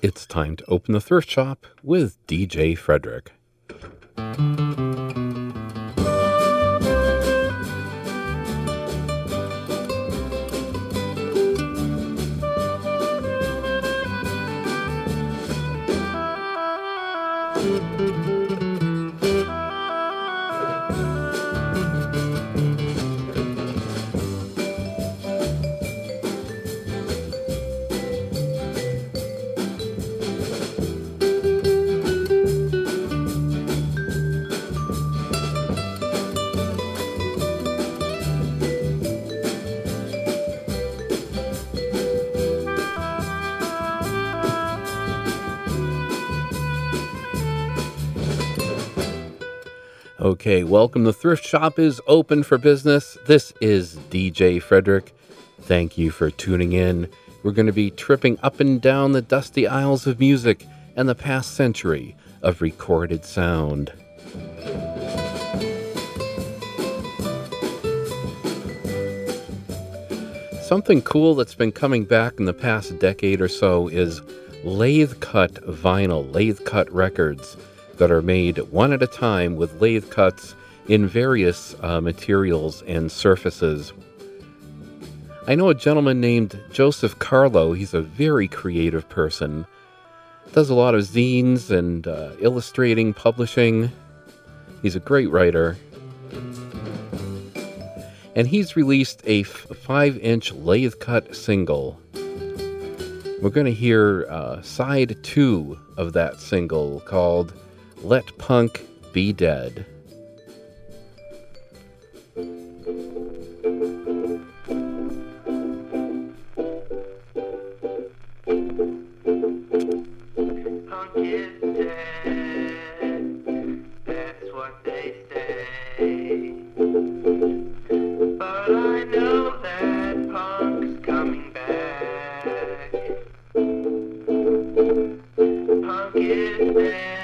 It's time to open the thrift shop with DJ Frederick. Okay, welcome. The thrift shop is open for business. This is DJ Frederick. Thank you for tuning in. We're going to be tripping up and down the dusty aisles of music and the past century of recorded sound. Something cool that's been coming back in the past decade or so is lathe-cut vinyl, lathe-cut records that are made one at a time with lathe cuts in various materials and surfaces. I know a gentleman named Joseph Carlo. He's a very creative person. Does a lot of zines and illustrating, publishing. He's a great writer. And he's released a 5-inch lathe cut single. We're going to hear side 2 of that single called Let Punk Be Dead. Punk is dead, that's what they say. But I know that punk's coming back. Punk is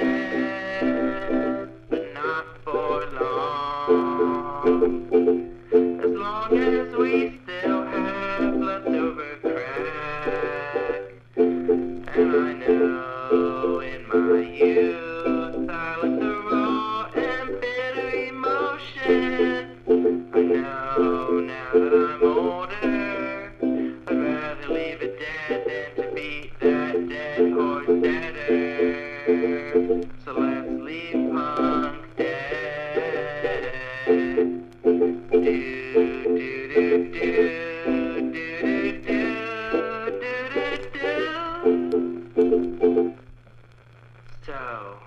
dead, but not for long. As long as we still have leftover crack. And I know in my youth I lived the raw and bitter emotion. I know now that I'm older, I'd rather leave it dead than to beat that dead horse deader. So let's leave punk dead. Do, do, do, do, do, do, do, do, do. So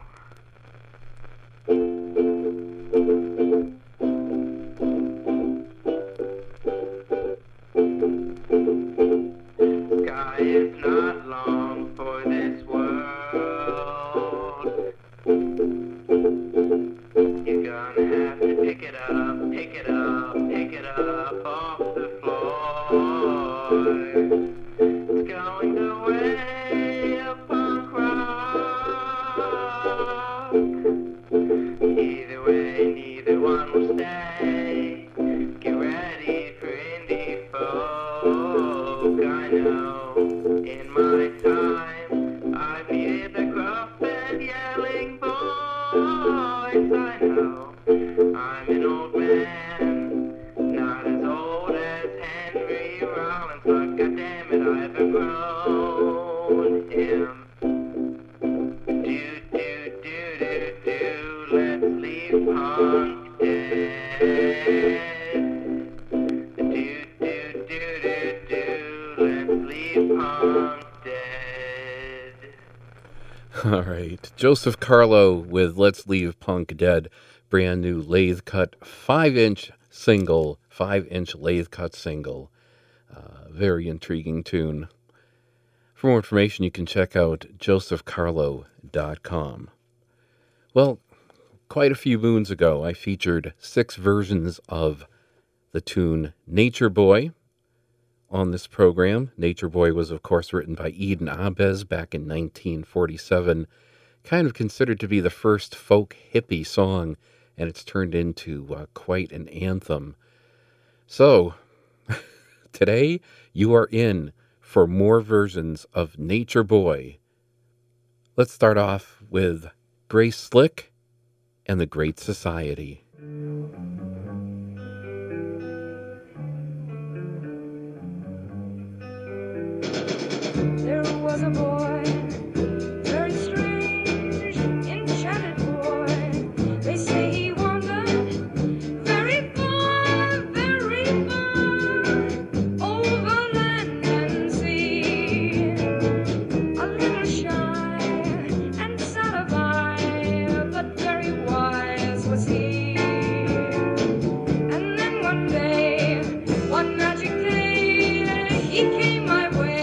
sky is not long for this world. You're gonna have to pick it up, pick it up, pick it up off the floor. It's going the way of punk rock. Either way, neither one will stay. Get ready for indie folk. I know in my time I've needed the gruff and yelling voice. I know I'm an old man, not as old as Henry Rollins, but goddammit, I've outgrown him. Do, do, do, do, do, let's leave punk dead. Do, do, do, do, do, let's leave punk dead. All right, Joseph Carlo with Let's Leave Punk Dead, brand new lathe cut 5-inch single, 5-inch lathe cut single. Very intriguing tune. For more information, you can check out josephcarlo.com. Well, quite a few moons ago, I featured 6 versions of the tune Nature Boy on this program. Nature Boy was, of course, written by Eden Ahbez back in 1947, kind of considered to be the first folk hippie song, and it's turned into quite an anthem. So, today, you are in for more versions of Nature Boy Let's start off with Grace Slick and the Great Society. There was a boy, very strange, enchanted boy. They say he wandered very far, over land and sea. A little shy and sad of eye, but very wise was he. And then one day, one magic day, he came my way.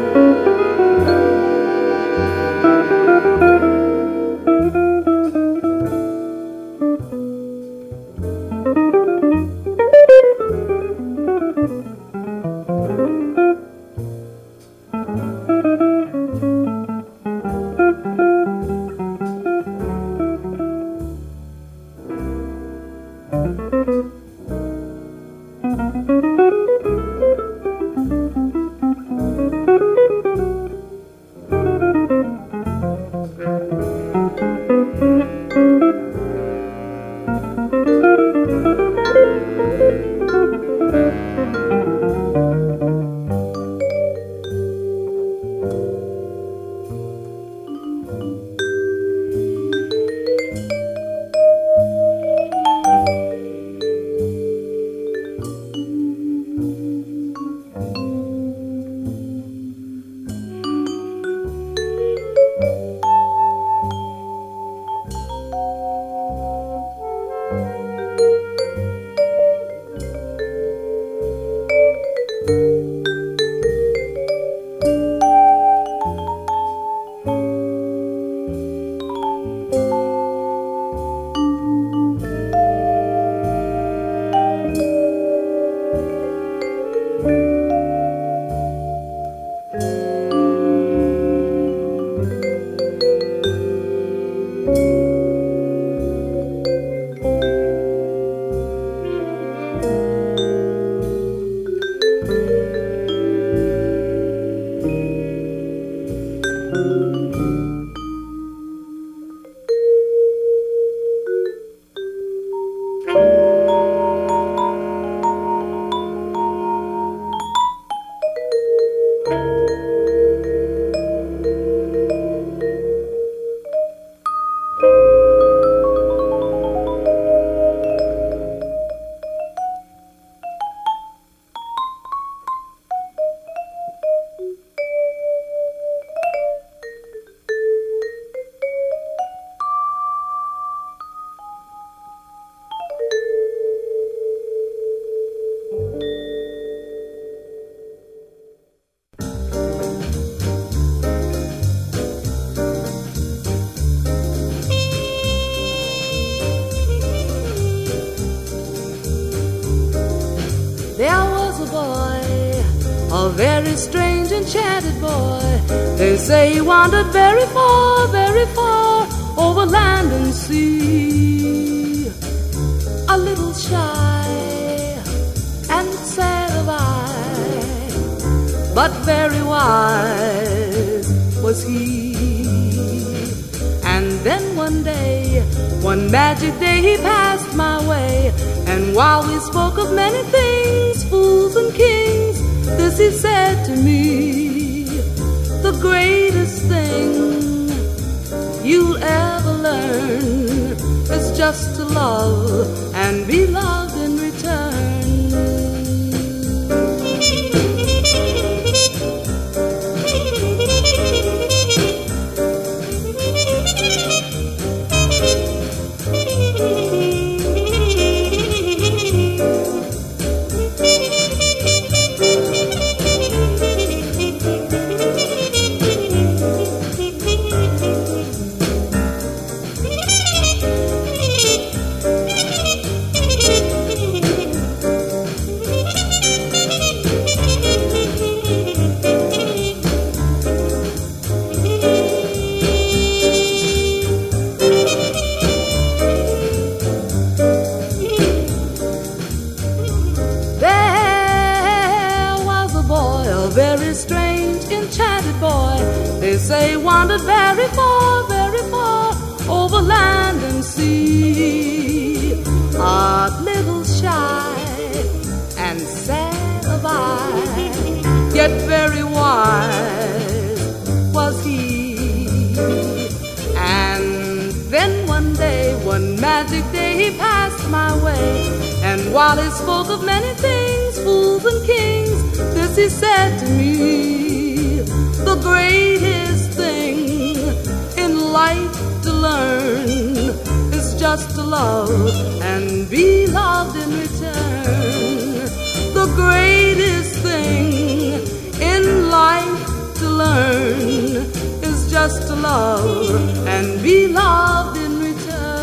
There was a boy, a very strange, enchanted boy. They say he wandered very far, over land and sea. A little shy and sad of eye, but very wise was he. And then one magic day he passed my way. And while we spoke of many things, fools and kings, this he said to me: the greatest thing you'll ever learn is just to love and be loved in return. Very strange, enchanted boy. They say wandered very far, over land and sea. A little shy and sad of eye, yet very wise was he. And then one day, one magic day, he passed my way. And while he spoke of many things, fools and kings, this he said to me: the greatest thing in life to learn is just to love and be loved in return. The greatest thing in life just to love and be loved in return.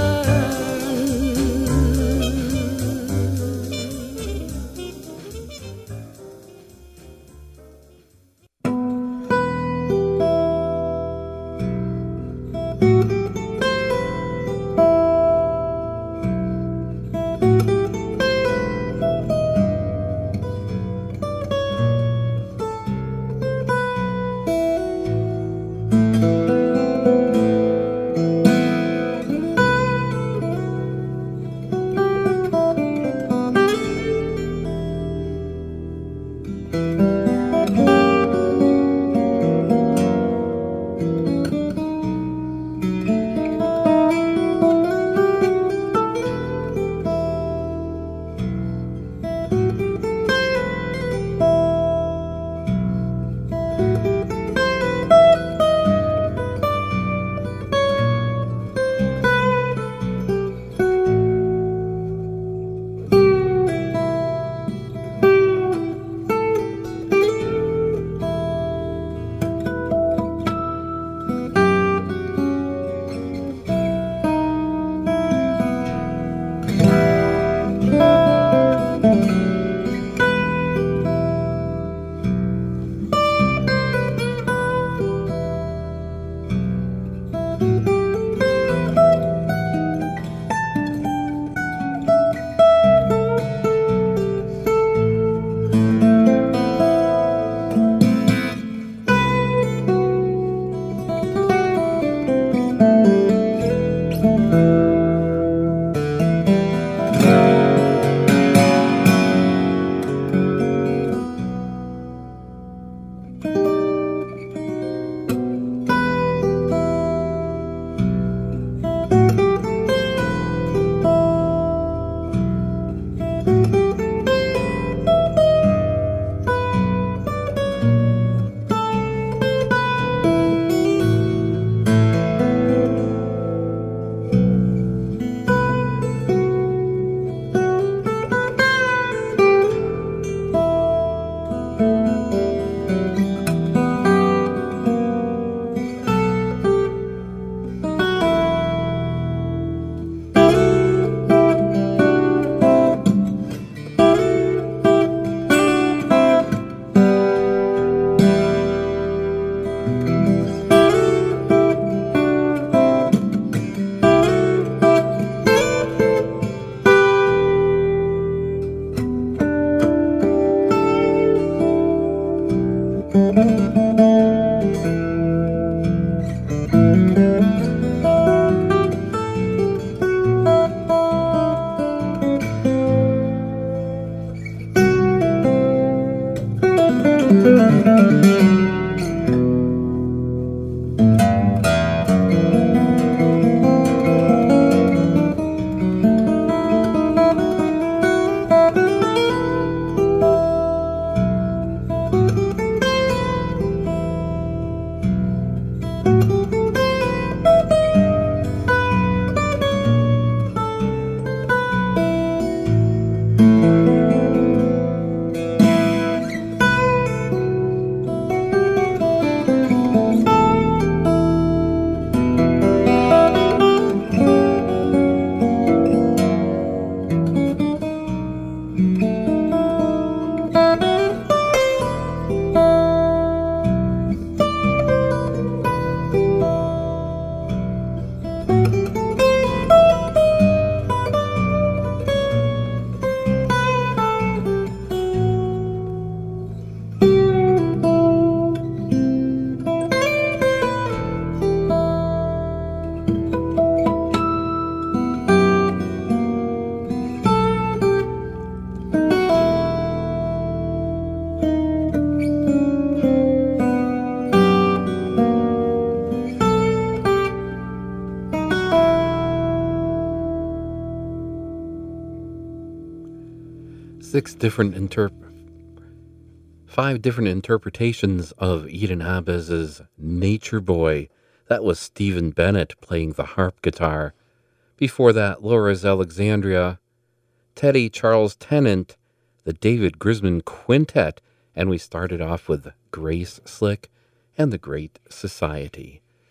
Five different interpretations of Eden Abez's Nature Boy. That was Stephen Bennett playing the harp guitar. Before that, Laura's Alexandria, Teddy Charles Tennant, the David Grisman Quintet, and we started off with Grace Slick and the Great Society.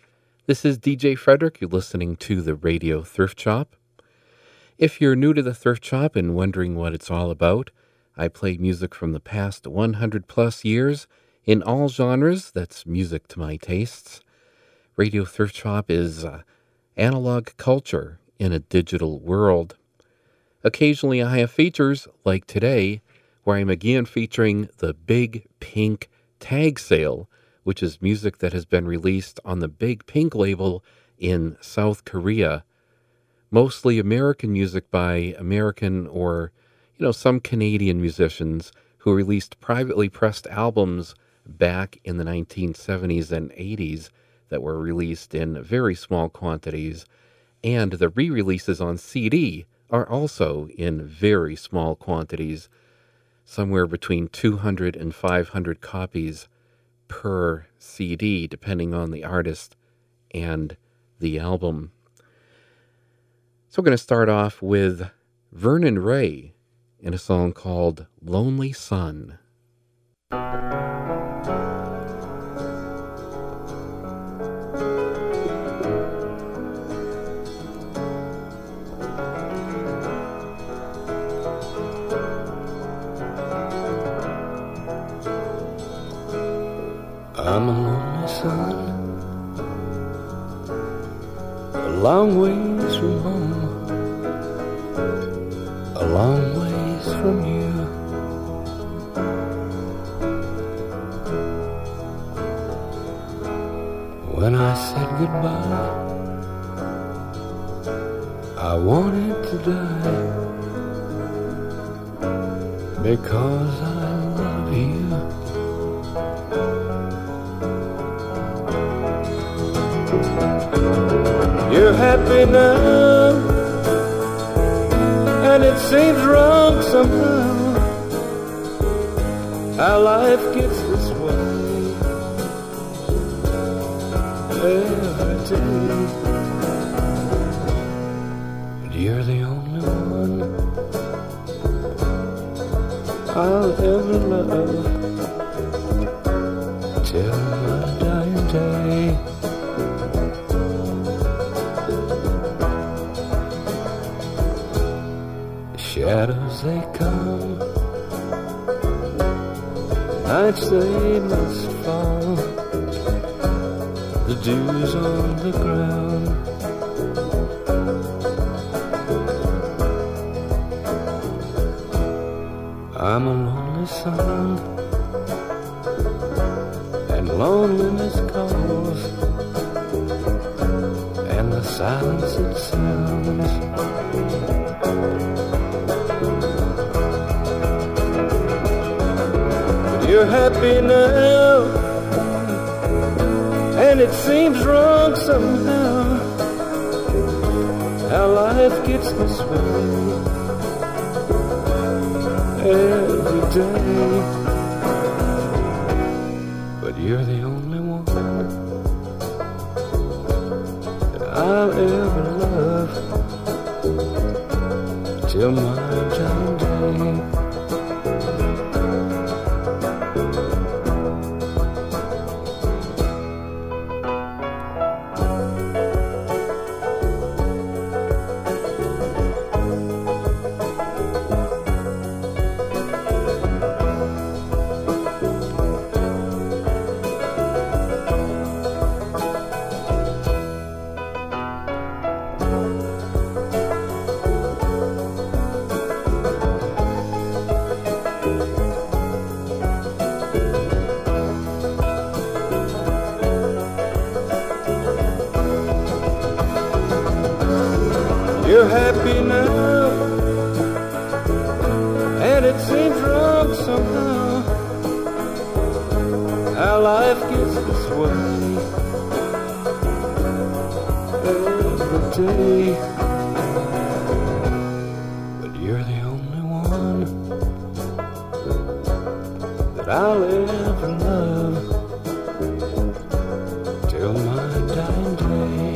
This is DJ Frederick. You're listening to the Radio Thrift Shop. If you're new to the Thrift Shop and wondering what it's all about, I play music from the past 100 plus years in all genres. That's music to my tastes. Radio Thrift Shop is analog culture in a digital world. Occasionally I have features like today, where I'm again featuring the Big Pink Tag Sale, which is music that has been released on the Big Pink label in South Korea. Mostly American music by American or, some Canadian musicians who released privately pressed albums back in the 1970s and 80s that were released in very small quantities. And the re-releases on CD are also in very small quantities, somewhere between 200 and 500 copies per CD, depending on the artist and the album. So we're going to start off with Vernon Ray in a song called Lonely Sun. I'm a lonely son, a long ways from home, a long ways from you. When I said goodbye, I wanted to die, because I love you. You're happy now, and it seems wrong somehow, how life gets this way every day. But you're the only one I'll ever love till my dying day. Shadows they come, nights they must fall, the dew's on the ground. I'm a lonely son, and loneliness calls, and the silence it sounds. You're happy now, and it seems wrong somehow, how life gets this way every day. But you're the only one that I'll ever love till my dying day. You're happy now, and it seems wrong somehow, how life gets this way every day. But you're the only one that I'll ever love till my dying day.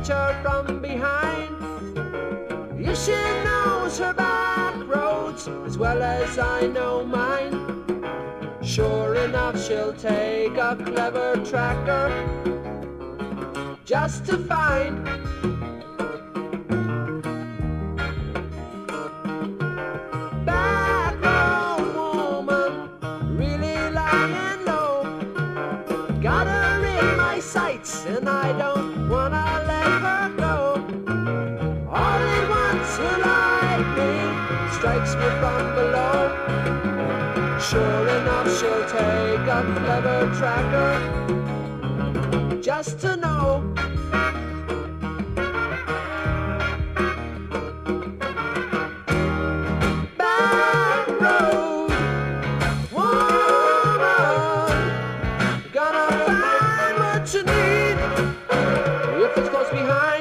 catch her from behind. If she knows her back roads as well as I know mine, sure enough she'll take a clever tracker just to find back road woman, really lying low. Got her in my sights and I don't wanna let her go. All at once her lightning strikes me from below. Sure enough she'll take a clever tracker just to know. Back road woman, gonna find what you need if it's close behind.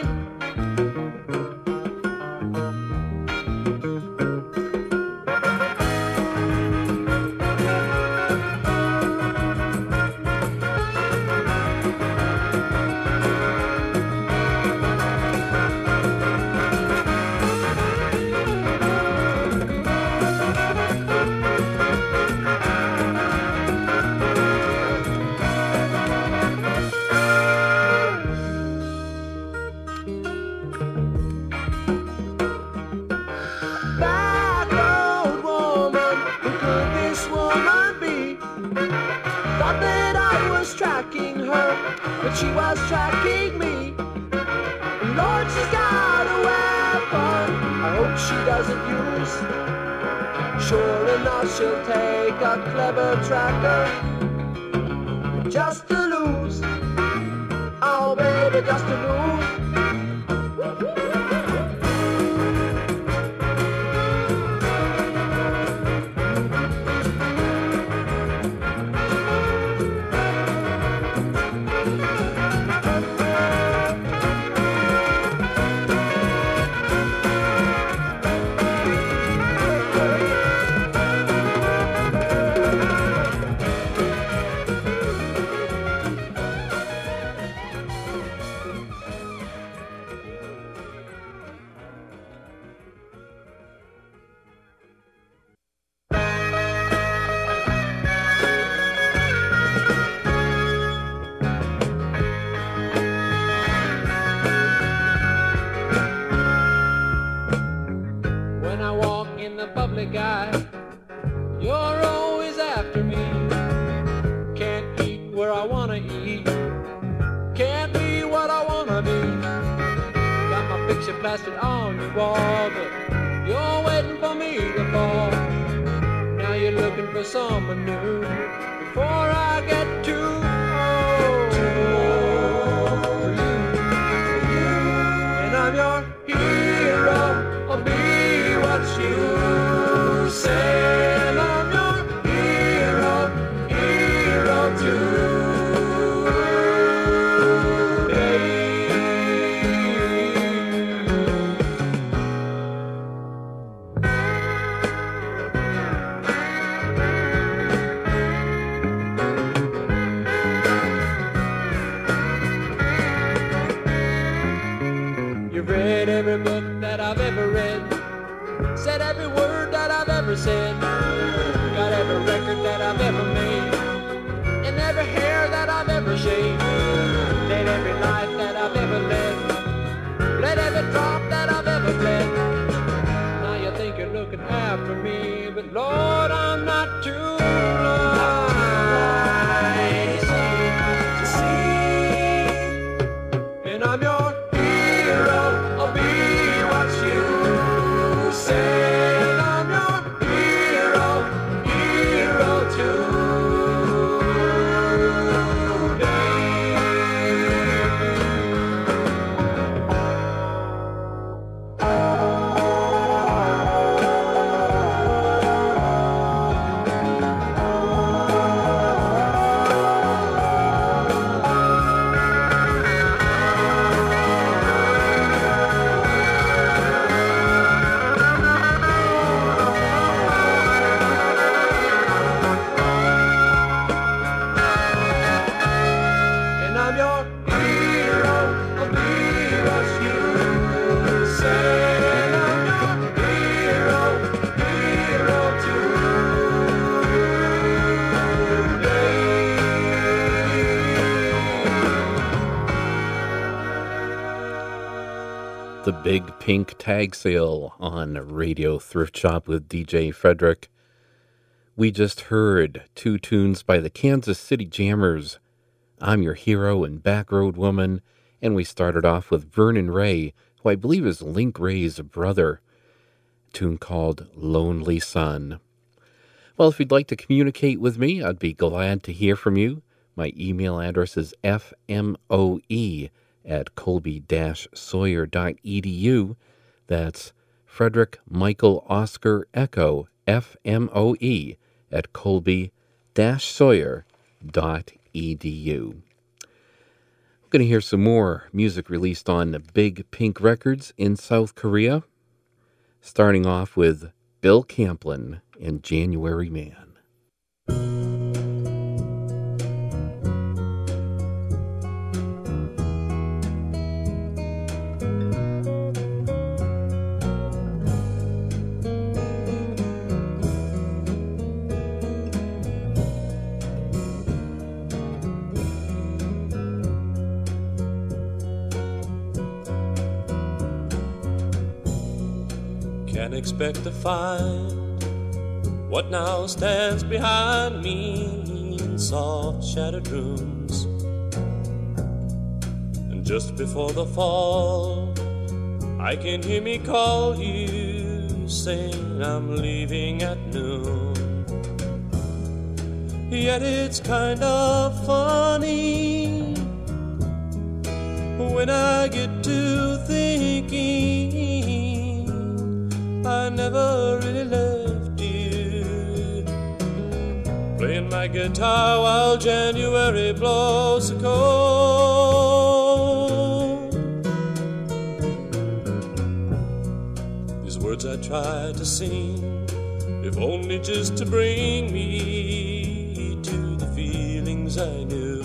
Back road woman, who could this woman be? Thought that I was tracking her, but she was tracking me. Lord, she's got a weapon I hope she doesn't use. Sure enough she'll take a clever tracker just to lose. Oh baby, just to lose. When I walk in the public eye, you're always after me. Can't eat where I wanna eat, can't be what I wanna be. Got my picture plastered on your wall, but you're waiting for me to fall. Now you're looking for someone new before I get too old for you. And I'm your hero, I'll be what you say. And I'm your hero, hero You've read every book that I've ever read, said every word that I've ever said, got every record that I've ever made, and every hair that I've ever shaved, led every life that I've ever led, bled every drop that I've ever bled. Now you think you're looking after me, but Lord, I'm not too blind to see. And I'm your hero, I'll be what you say. And I'm your hero, hero today. Big Pink Tag Sale on Radio Thrift Shop with DJ Frederick. We just heard two tunes by the Kansas City Jammers, I'm Your Hero and Backroad Woman, and we started off with Vernon Ray, who I believe is Link Ray's brother, a tune called Lonely Sun. Well, if you'd like to communicate with me, I'd be glad to hear from you. My email address is fmoe@colby-sawyer.edu. That's Frederick Michael Oscar Echo, FMOE@colby-sawyer.edu. We're going to hear some more music released on Big Pink Records in South Korea, starting off with Bill Camplin and January Man. Can't expect to find what now stands behind me in soft shattered rooms. And just before the fall, I can hear me call you, saying I'm leaving at noon. Yet it's kind of funny when I get to thinking I never really left you, playing my guitar while January blows so cold. These words I try to sing, if only just to bring me to the feelings I knew.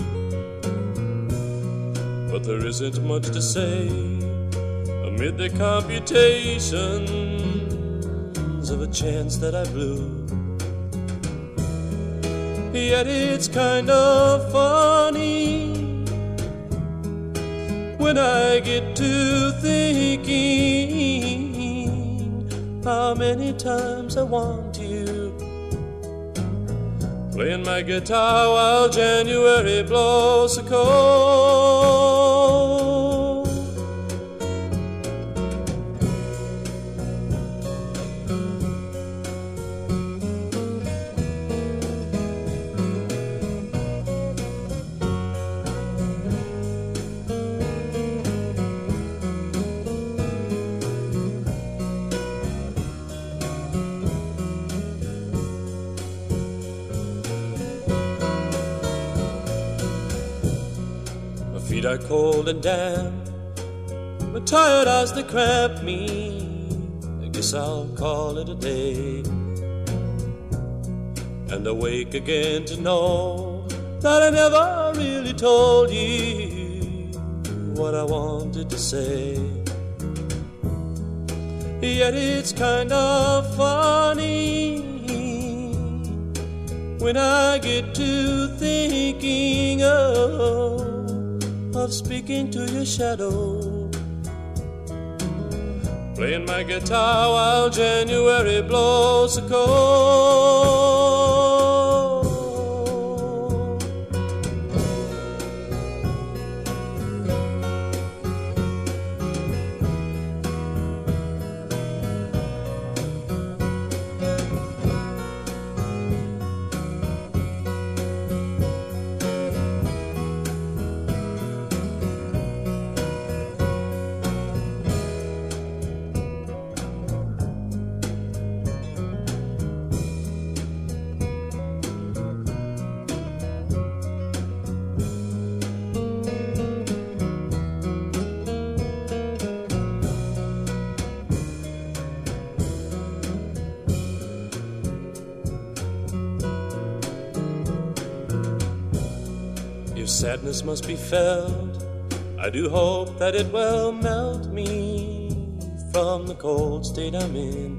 But there isn't much to say amid the computations of a chance that I blew. Yet it's kind of funny when I get to thinking how many times I want you, playing my guitar while January blows so cold. Feet are cold and damp, but tired as they cramp me. I guess I'll call it a day, and awake again to know that I never really told you what I wanted to say. Yet it's kind of funny when I get to thinking of speaking to your shadow, playing my guitar while January blows so cold. If sadness must be felt, I do hope that it will melt me from the cold state I'm in.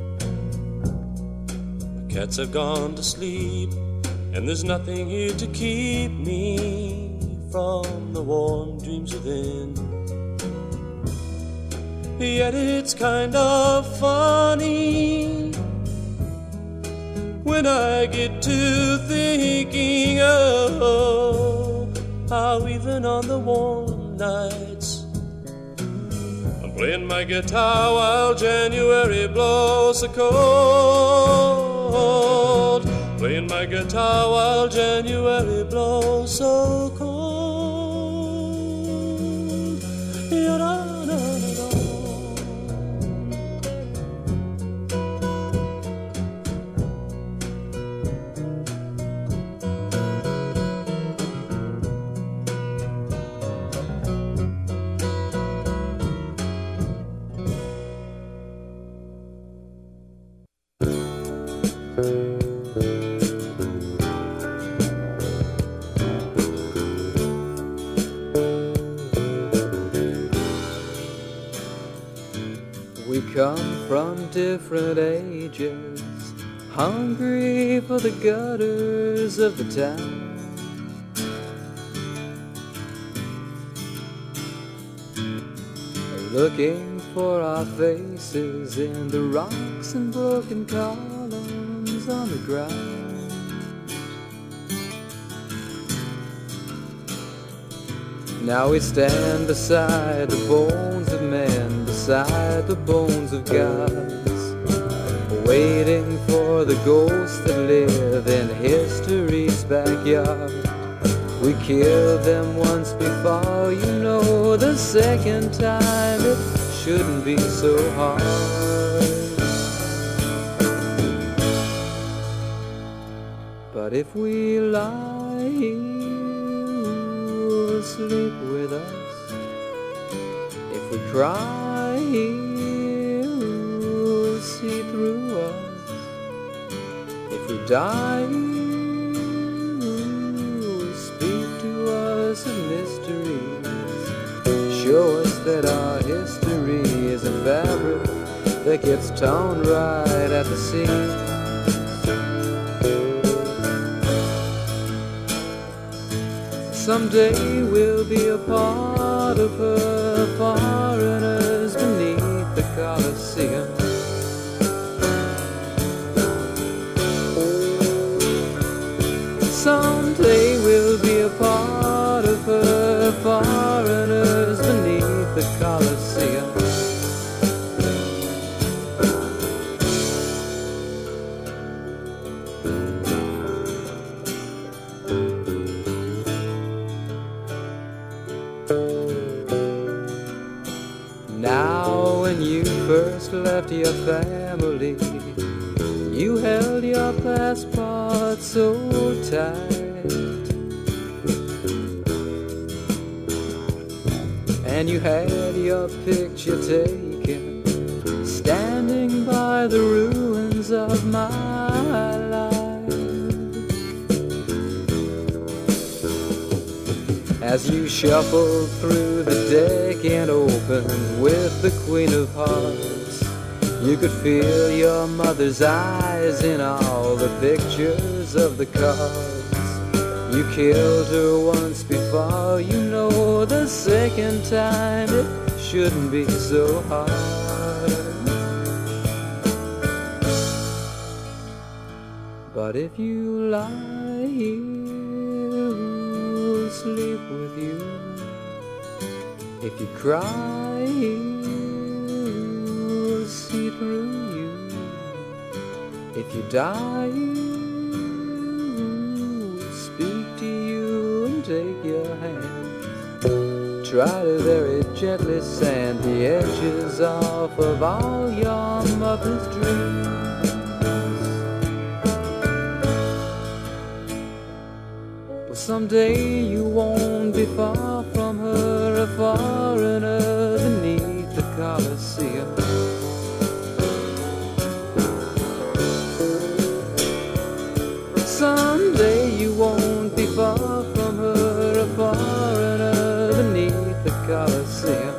The cats have gone to sleep, and there's nothing here to keep me from the warm dreams within. Yet it's kind of funny when I get to thinking of how even on the warm nights I'm playing my guitar while January blows so cold. Playing my guitar while January blows so cold. Ya-da-da-da-da. We come from different ages, hungry for the gutters of the town. Looking for our faces in the rocks and broken columns on the ground. Now we stand beside the bones of men, beside the bones of gods, waiting for the ghosts that live in history's backyard. We killed them once before, you know, the second time it shouldn't be so hard. But if we lie here, you'll sleep with us. If we cry, you'll see through us. If we die, you'll speak to us of mysteries. Show us that our history is a fabric that gets torn right at the seams. Someday we'll be a part of her, foreigners beneath the Colosseum. Someday we'll be a part of her, foreigners beneath the Colosseum. Now when you first left your family, you held your passport so tight, and you had your picture taken, standing by the ruins of my life. As you shuffled through the deck and opened with the Queen of Hearts, you could feel your mother's eyes in all the pictures of the cards. You killed her once before, you know, the second time it shouldn't be so hard. But if you lie here, we'll sleep with you. If you cry, we'll see through you. If you die, we'll speak to you and take your hand. Try to very gently sand the edges off of all your mother's dreams. Someday you won't be far from her, a foreigner beneath the Colosseum. Someday you won't be far from her, a foreigner beneath the Colosseum.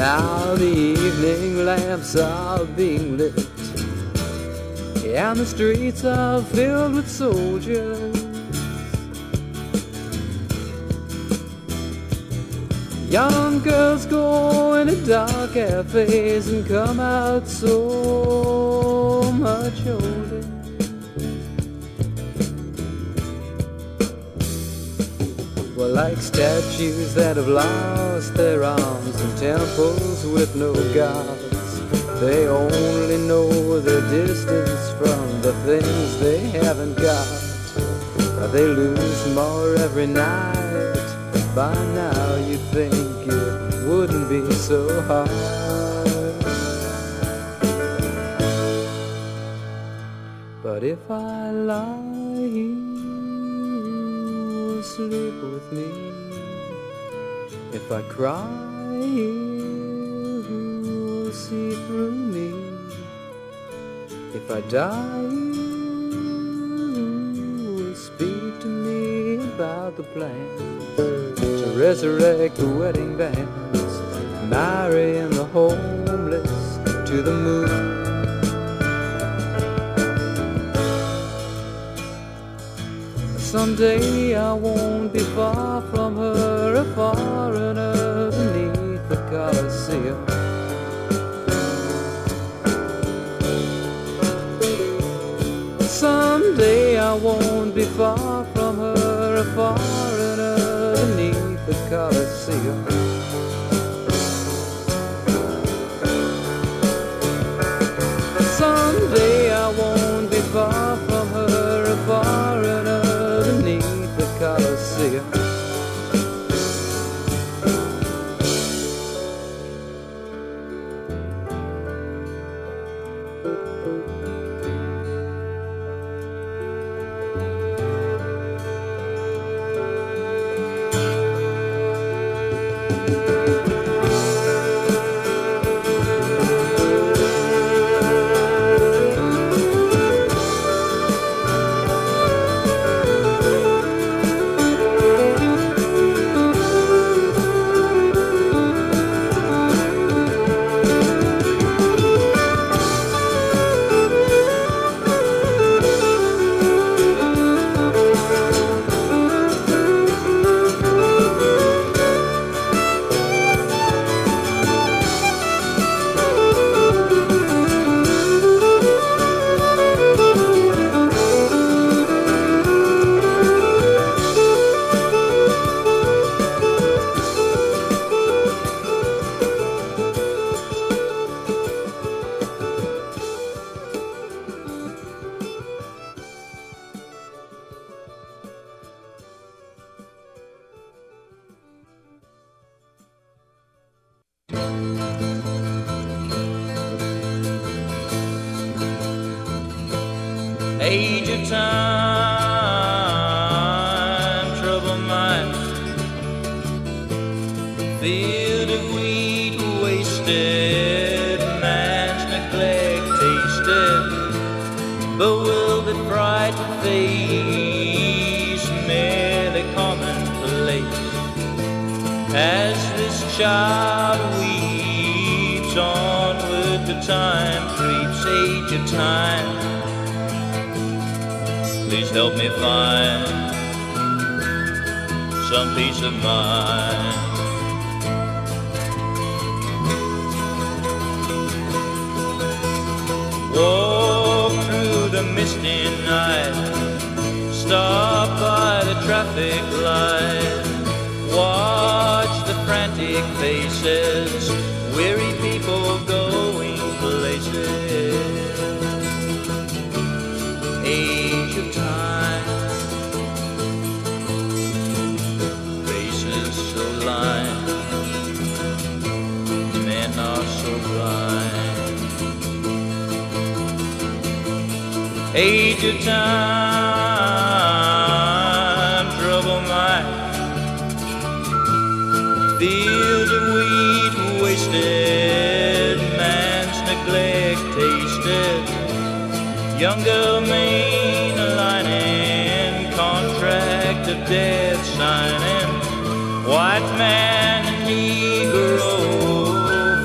Now the evening lamps are being lit, and the streets are filled with soldiers. Young girls go into dark cafes and come out so much older. Well, like statues that have lost their arms in temples with no gods, they only know their distance from the things they haven't got. They lose more every night. By now you'd think it wouldn't be so hard. But if I lie here, you'll sleep with me. If I cry here, you'll see through me. If I die, you'll speak to me about the plans to resurrect the wedding bands, marrying the homeless to the moon. Someday I won't be far from her, a foreigner beneath the Colosseum. Someday I won't be far from her, a foreigner beneath the Colosseum. Someday I won't be far from her, a foreigner beneath the Colosseum. Age of time, trouble mind, field of wheat wasted, man's neglect tasted, bewildered, frightened face, merely commonplace, as this child weeps, onward the time creeps. Age of time, please help me find some peace of mind. Walk through the misty night, stop by the traffic light, watch the frantic faces, weary people going places. Age of time, faces so lined, men are so blind. Age of time, trouble mind, field of wheat wasted, man's neglect tasted, young girl main aligning, contract of death signing, white man and Negro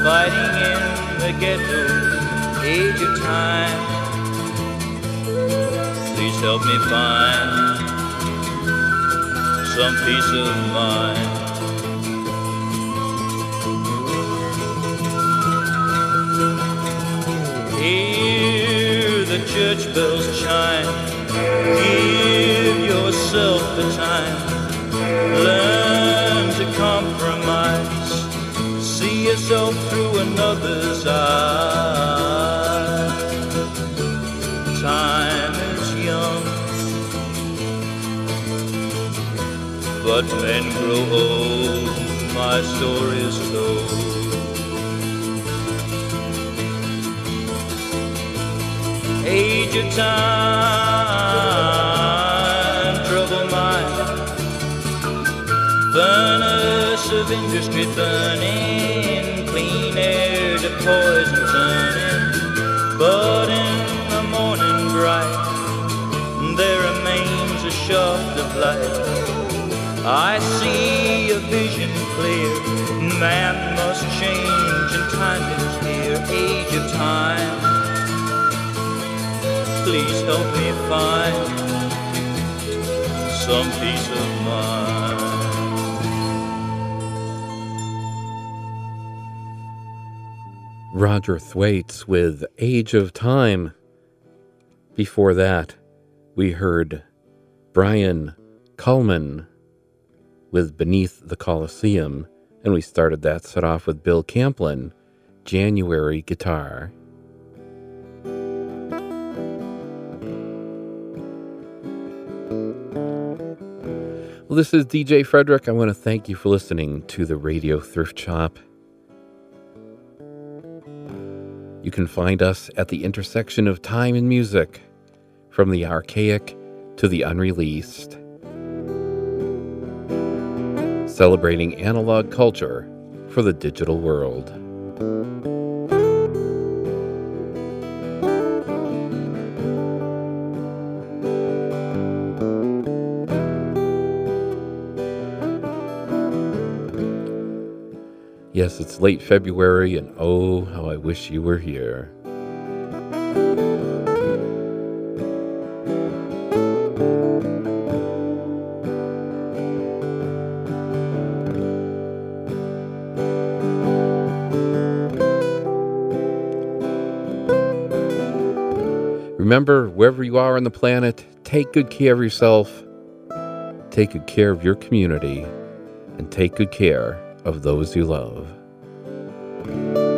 time. Please help me find some peace of mind. Hear the church bells chime. Give yourself the time. Learn to compromise. See yourself through another's eye. Time is young, but men grow old. My story's told. Age of time, trouble mind, furnace of industry burning, clean air to poison turning. But in the morning bright, there remains a shaft of light. I see a vision clear. Man must change and time is here. Age of time, please help me find some peace of mind. Roger Thwaites with Age of Time. Before that, we heard Brian Cullman with Beneath the Coliseum, and we started that set off with Bill Camplin, January Guitar. Well, this is DJ Frederick. I want to thank you for listening to the Radio Thrift Shop. You can find us at the intersection of time and music, from the archaic to the unreleased, celebrating analog culture for the digital world. Yes, it's late February, and oh, how I wish you were here. Remember, wherever you are on the planet, take good care of yourself, take good care of your community, and take good care of those you love.